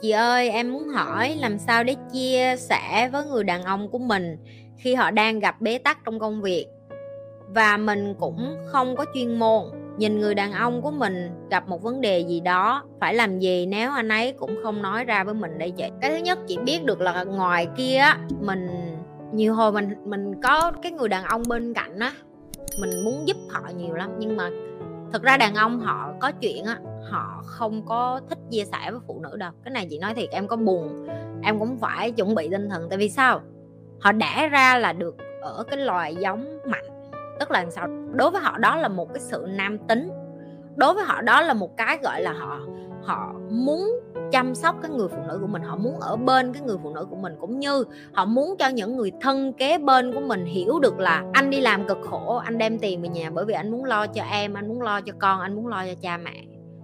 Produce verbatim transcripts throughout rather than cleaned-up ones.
Chị ơi, em muốn hỏi làm sao để chia sẻ với người đàn ông của mình khi họ đang gặp bế tắc trong công việc và mình cũng không có chuyên môn. Nhìn người đàn ông của mình gặp một vấn đề gì đó, phải làm gì nếu anh ấy cũng không nói ra với mình đây chị? Cái thứ nhất chị biết được là ngoài kia á, mình nhiều hồi mình mình có cái người đàn ông bên cạnh á, mình muốn giúp họ nhiều lắm, nhưng mà thực ra đàn ông họ có chuyện á, họ không có thích chia sẻ với phụ nữ đâu. Cái này chị nói thiệt, em có buồn em cũng phải chuẩn bị tinh thần. Tại vì sao? Họ đẻ ra là được ở cái loài giống mạnh. Tức là sao? Đối với họ đó là một cái sự nam tính. Đối với họ đó là một cái gọi là họ họ muốn chăm sóc cái người phụ nữ của mình, họ muốn ở bên cái người phụ nữ của mình, cũng như họ muốn cho những người thân kế bên của mình hiểu được là anh đi làm cực khổ, anh đem tiền về nhà bởi vì anh muốn lo cho em, anh muốn lo cho con, anh muốn lo cho cha mẹ.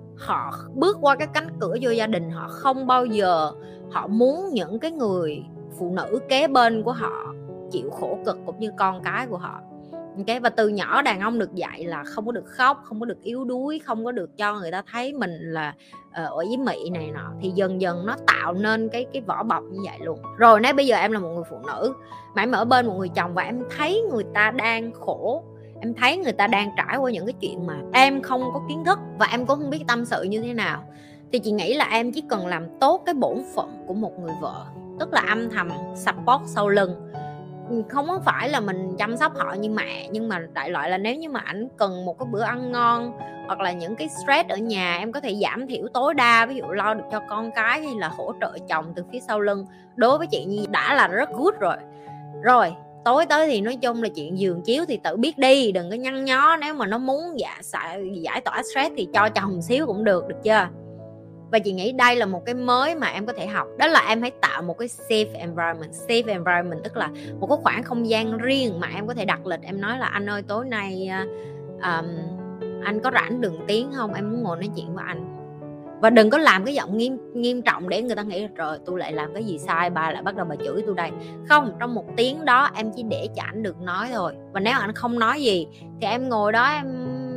Họ bước qua cái cánh cửa vô gia đình, họ không bao giờ họ muốn những cái người phụ nữ kế bên của họ chịu khổ cực cũng như con cái của họ. Okay. Và từ nhỏ đàn ông được dạy là không có được khóc, không có được yếu đuối, không có được cho người ta thấy mình là uh, ở với Mỹ này nọ. Thì dần dần nó tạo nên cái cái vỏ bọc như vậy luôn. Rồi nếu bây giờ em là một người phụ nữ mà em ở bên một người chồng và em thấy người ta đang khổ, em thấy người ta đang trải qua những cái chuyện mà em không có kiến thức và em cũng không biết tâm sự như thế nào, thì chị nghĩ là em chỉ cần làm tốt cái bổn phận của một người vợ, tức là âm thầm support sau lưng. Không có phải là mình chăm sóc họ như mẹ, nhưng mà đại loại là nếu như mà ảnh cần một cái bữa ăn ngon hoặc là những cái stress ở nhà, em có thể giảm thiểu tối đa, ví dụ lo được cho con cái hay là hỗ trợ chồng từ phía sau lưng. Đối với chị Nhi đã là rất good rồi. Rồi tối tới thì nói chung là chuyện giường chiếu thì tự biết đi, đừng có nhăn nhó. Nếu mà nó muốn dạ, giải tỏa stress thì cho chồng xíu cũng được, được chưa? Và chị nghĩ đây là một cái mới mà em có thể học. Đó là em hãy tạo một cái safe environment. Safe environment tức là một cái khoảng không gian riêng mà em có thể đặt lịch. Em nói là anh ơi tối nay um, anh có rảnh đừng tiếng không, em muốn ngồi nói chuyện với anh. Và đừng có làm cái giọng nghiêm nghiêm trọng để người ta nghĩ rồi tôi lại làm cái gì sai, bà lại bắt đầu bà chửi tôi đây. Không, trong một tiếng đó em chỉ để cho anh được nói thôi. Và nếu anh không nói gì thì em ngồi đó em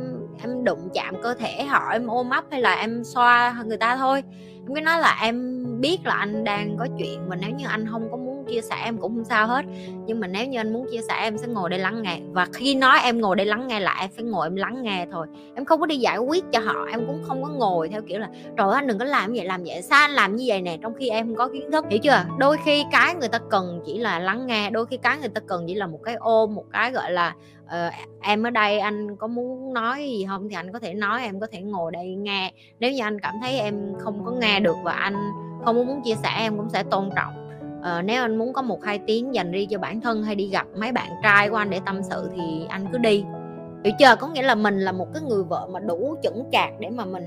em đụng chạm cơ thể họ, em ôm ấp hay là em xoa người ta thôi. Em cứ nói là em biết là anh đang có chuyện, và nếu như anh không có muốn chia sẻ em cũng không sao hết, nhưng mà nếu như anh muốn chia sẻ em sẽ ngồi đây lắng nghe. Và khi nói em ngồi đây lắng nghe lại, em phải ngồi em lắng nghe thôi. Em không có đi giải quyết cho họ, em cũng không có ngồi theo kiểu là trời anh đừng có làm vậy làm vậy, sao anh làm như vậy nè, trong khi em không có kiến thức, hiểu chưa? Đôi khi cái người ta cần chỉ là lắng nghe, đôi khi cái người ta cần chỉ là một cái ôm, một cái gọi là Uh, em ở đây anh có muốn nói gì không thì anh có thể nói, em có thể ngồi đây nghe. Nếu như anh cảm thấy em không có nghe được và anh không muốn chia sẻ, em cũng sẽ tôn trọng. uh, Nếu anh muốn có một hai tiếng dành riêng cho bản thân hay đi gặp mấy bạn trai của anh để tâm sự thì anh cứ đi, hiểu chưa? Có nghĩa là mình là một cái người vợ mà đủ chững chạc để mà mình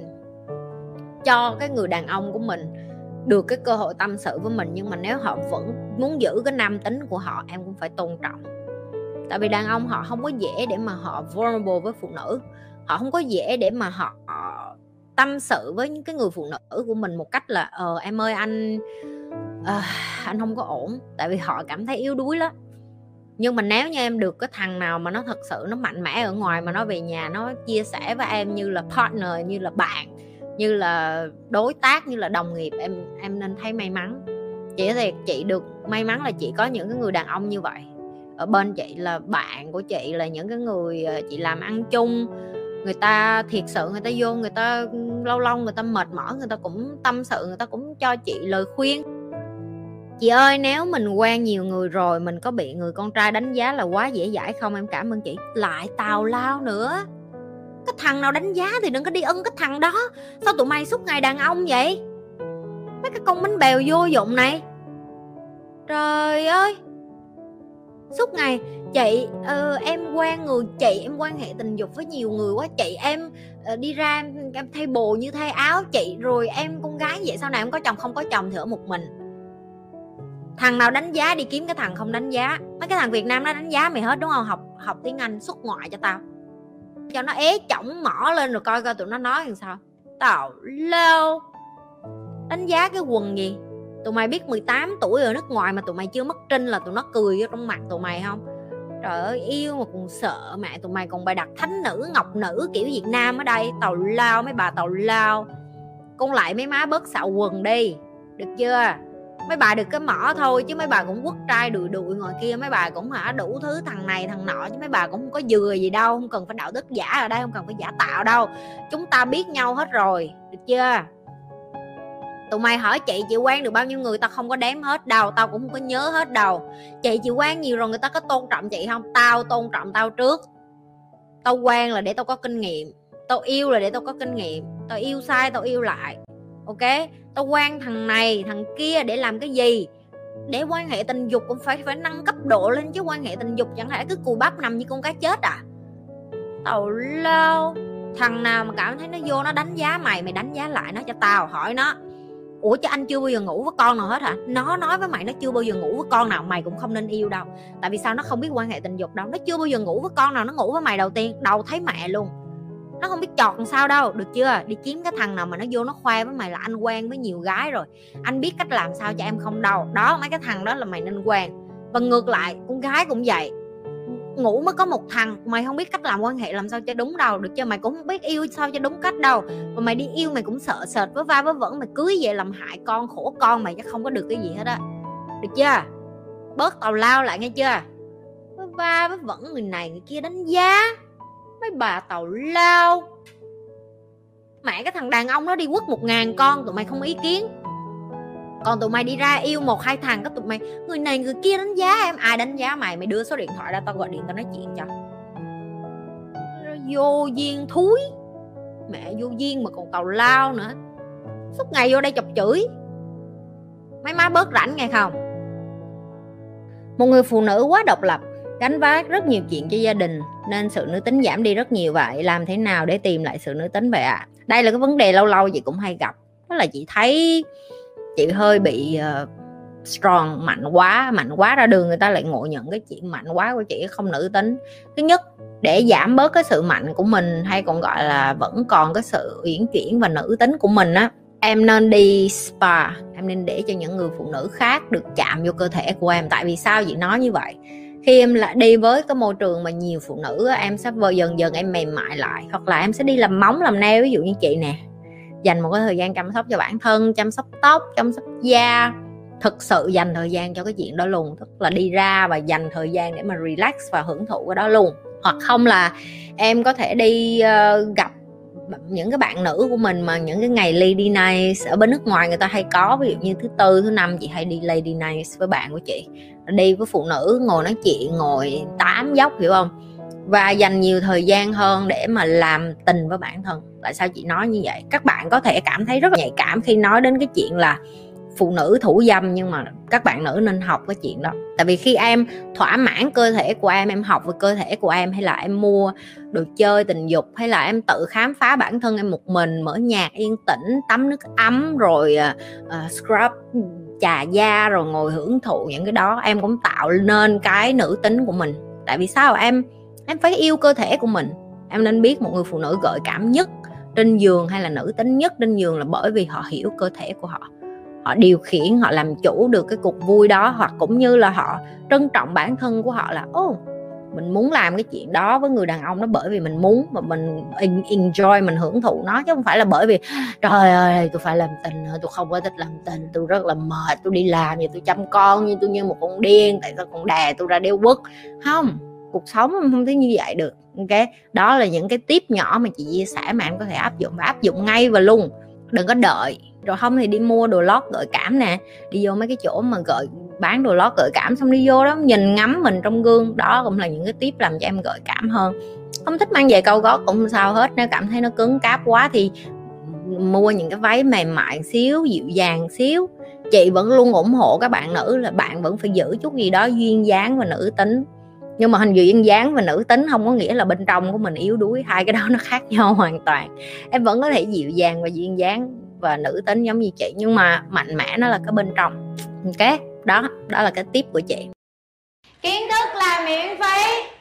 cho cái người đàn ông của mình được cái cơ hội tâm sự với mình. Nhưng mà nếu họ vẫn muốn giữ cái nam tính của họ, em cũng phải tôn trọng. Tại vì đàn ông họ không có dễ để mà họ vulnerable với phụ nữ, họ không có dễ để mà họ, họ tâm sự với những cái người phụ nữ của mình một cách là ờ em ơi anh uh, anh không có ổn, tại vì họ cảm thấy yếu đuối lắm. Nhưng mà nếu như em được cái thằng nào mà nó thật sự nó mạnh mẽ ở ngoài, mà nó về nhà nó chia sẻ với em như là partner, như là bạn, như là đối tác, như là đồng nghiệp, em em nên thấy may mắn. Chị thì chị được may mắn là chị có những cái người đàn ông như vậy ở bên chị, là bạn của chị, là những cái người chị làm ăn chung. Người ta thiệt sự người ta vô, người ta lâu lâu người ta mệt mỏi, người ta cũng tâm sự, người ta cũng cho chị lời khuyên. Chị ơi, nếu mình quen nhiều người rồi, mình có bị người con trai đánh giá là quá dễ dãi không? Em cảm ơn chị. Lại tào lao nữa. Cái thằng nào đánh giá thì đừng có đi ưng cái thằng đó. Sao tụi mày suốt ngày đàn ông vậy? Mấy cái con bánh bèo vô dụng này. Trời ơi, suốt ngày chị uh, em quen người, chị em quan hệ tình dục với nhiều người quá chị, em uh, đi ra em, em thay bồ như thay áo chị, rồi em con gái vậy sau này em có chồng không có chồng thì ở một mình. Thằng nào đánh giá đi kiếm cái thằng không đánh giá. Mấy cái thằng Việt Nam nó đánh giá mày hết đúng không? Học học tiếng Anh xuất ngoại cho tao, cho nó ế chỏng mỏ lên rồi coi coi tụi nó nói làm sao. Tào lao. Đánh giá cái quần gì? Tụi mày biết mười tám tuổi ở nước ngoài mà tụi mày chưa mất trinh là tụi nó cười vô trong mặt tụi mày không? Trời ơi, yêu mà còn sợ mẹ tụi mày còn bày đặt thánh nữ, ngọc nữ kiểu Việt Nam ở đây. Tào lao mấy bà tào lao. Con lại mấy má bớt xạo quần đi. được chưa? Mấy bà được cái mỏ thôi chứ mấy bà cũng quất trai đùi đùi ngoài kia, mấy bà cũng hả đủ thứ thằng này thằng nọ, chứ mấy bà cũng không có dừa gì đâu, không cần phải đạo đức giả ở đây, không cần phải giả tạo đâu. Chúng ta biết nhau hết rồi, được chưa? Tụi mày hỏi chị chị quen được bao nhiêu người, tao không có đếm hết đâu, tao cũng không có nhớ hết đâu. Chị chị quen nhiều rồi, người ta có tôn trọng chị không? Tao tôn trọng tao trước. Tao quen là để tao có kinh nghiệm, tao yêu là để tao có kinh nghiệm, tao yêu sai tao yêu lại, ok? Tao quen thằng này thằng kia để làm cái gì? Để quan hệ tình dục cũng phải phải nâng cấp độ lên chứ. Quan hệ tình dục chẳng thể cứ cùi bắp nằm như con cá chết à? Tào lao. Thằng nào mà cảm thấy nó vô nó đánh giá mày, mày đánh giá lại nó cho tao. Hỏi nó, ủa chứ anh chưa bao giờ ngủ với con nào hết hả? Nó nói với mày nó chưa bao giờ ngủ với con nào, mày cũng không nên yêu đâu. Tại vì sao? Nó không biết quan hệ tình dục đâu. Nó chưa bao giờ ngủ với con nào, nó ngủ với mày đầu tiên. Đầu thấy mẹ luôn. Nó không biết chọt làm sao đâu, được chưa? Đi kiếm cái thằng nào mà nó vô nó khoe với mày là anh quen với nhiều gái rồi, anh biết cách làm sao cho em không đâu. Đó, mấy cái thằng đó là mày nên quen. Và ngược lại, con gái cũng vậy. Ngủ mới có một thằng, mày không biết cách làm quan hệ làm sao cho đúng đâu, được chưa? Mày cũng không biết yêu sao cho đúng cách đâu. Mà mày đi yêu mày cũng sợ sệt với va với vẩn, mày cưới về làm hại con, khổ con mày chứ không có được cái gì hết á. Được chưa? Bớt tào lao lại nghe chưa? Với va với vẩn người này người kia đánh giá. Mấy bà tào lao. Mẹ cái thằng đàn ông nó đi quất một ngàn con, tụi mày không ý kiến. Còn tụi mày đi ra yêu một hai thằng, có tụi mày người này người kia đánh giá em. Ai đánh giá mày? Mày đưa số điện thoại ra tao gọi điện tao nói chuyện cho. Vô duyên thúi. Mẹ vô duyên mà còn tào lao nữa. Suốt ngày vô đây chọc chửi. Mấy má bớt rảnh nghe không? Một người phụ nữ quá độc lập, gánh vác rất nhiều chuyện cho gia đình, nên sự nữ tính giảm đi rất nhiều. Vậy làm thế nào để tìm lại sự nữ tính vậy ạ? À? Đây là cái vấn đề lâu lâu chị cũng hay gặp. Đó là chị thấy chị hơi bị uh, strong, mạnh quá. Mạnh quá ra đường người ta lại ngộ nhận cái chuyện mạnh quá của chị không nữ tính. Thứ nhất, để giảm bớt cái sự mạnh của mình, hay còn gọi là vẫn còn cái sự uyển chuyển và nữ tính của mình á, em nên đi spa. Em nên để cho những người phụ nữ khác được chạm vô cơ thể của em. Tại vì sao chị nói như vậy? Khi em lại đi với cái môi trường mà nhiều phụ nữ, em sẽ vờ dần dần em mềm mại lại. Hoặc là em sẽ đi làm móng làm nail, ví dụ như chị nè, dành một cái thời gian chăm sóc cho bản thân, chăm sóc tóc, chăm sóc da. Thực sự dành thời gian cho cái chuyện đó luôn. Tức là đi ra và dành thời gian để mà relax và hưởng thụ cái đó luôn. Hoặc không là em có thể đi uh, gặp những cái bạn nữ của mình mà những cái ngày lady night ở bên nước ngoài người ta hay có. Ví dụ như thứ tư, thứ năm chị hay đi lady night với bạn của chị. Đi với phụ nữ, ngồi nói chuyện, ngồi tám dốc, hiểu không? Và dành nhiều thời gian hơn để mà làm tình với bản thân. Tại sao chị nói như vậy? Các bạn có thể cảm thấy rất là nhạy cảm khi nói đến cái chuyện là phụ nữ thủ dâm, nhưng mà các bạn nữ nên học cái chuyện đó. Tại vì khi em thỏa mãn cơ thể của em, em học về cơ thể của em, hay là em mua đồ chơi tình dục, hay là em tự khám phá bản thân em một mình, mở nhạc yên tĩnh, tắm nước ấm, rồi uh, scrub chà da, rồi ngồi hưởng thụ những cái đó, em cũng tạo nên cái nữ tính của mình. Tại vì sao? Em em phải yêu cơ thể của mình. Em nên biết một người phụ nữ gợi cảm nhất trên giường hay là nữ tính nhất trên giường là bởi vì họ hiểu cơ thể của họ. Họ điều khiển, họ làm chủ được cái cuộc vui đó. Hoặc cũng như là họ trân trọng bản thân của họ, là ô, mình muốn làm cái chuyện đó với người đàn ông đó bởi vì mình muốn, mà mình enjoy, mình hưởng thụ nó, chứ không phải là bởi vì trời ơi tôi phải làm tình, tôi không có thích làm tình, tôi rất là mệt, tôi đi làm vậy tôi chăm con như tôi như một con điên, tại sao con đè tôi ra đeo quất. Không, cuộc sống không thể như vậy được. Ok, đó là những cái tip nhỏ mà chị chia sẻ mà em có thể áp dụng, và áp dụng ngay và luôn. Đừng có đợi. Rồi không thì đi mua đồ lót gợi cảm nè, đi vô mấy cái chỗ mà gợi bán đồ lót gợi cảm, xong đi vô đó nhìn ngắm mình trong gương. Đó cũng là những cái tip làm cho em gợi cảm hơn. Không thích mang giày cao gót cũng không sao hết. Nếu cảm thấy nó cứng cáp quá thì mua những cái váy mềm mại xíu, dịu dàng xíu. Chị vẫn luôn ủng hộ các bạn nữ là bạn vẫn phải giữ chút gì đó duyên dáng và nữ tính. Nhưng mà hình duyên dáng và nữ tính không có nghĩa là bên trong của mình yếu đuối. Hai cái đó nó khác nhau hoàn toàn. Em vẫn có thể dịu dàng và duyên dáng và nữ tính giống như chị, nhưng mà mạnh mẽ nó là cái bên trong. Ok, đó đó là cái tip của chị. Kiến thức là miễn phí.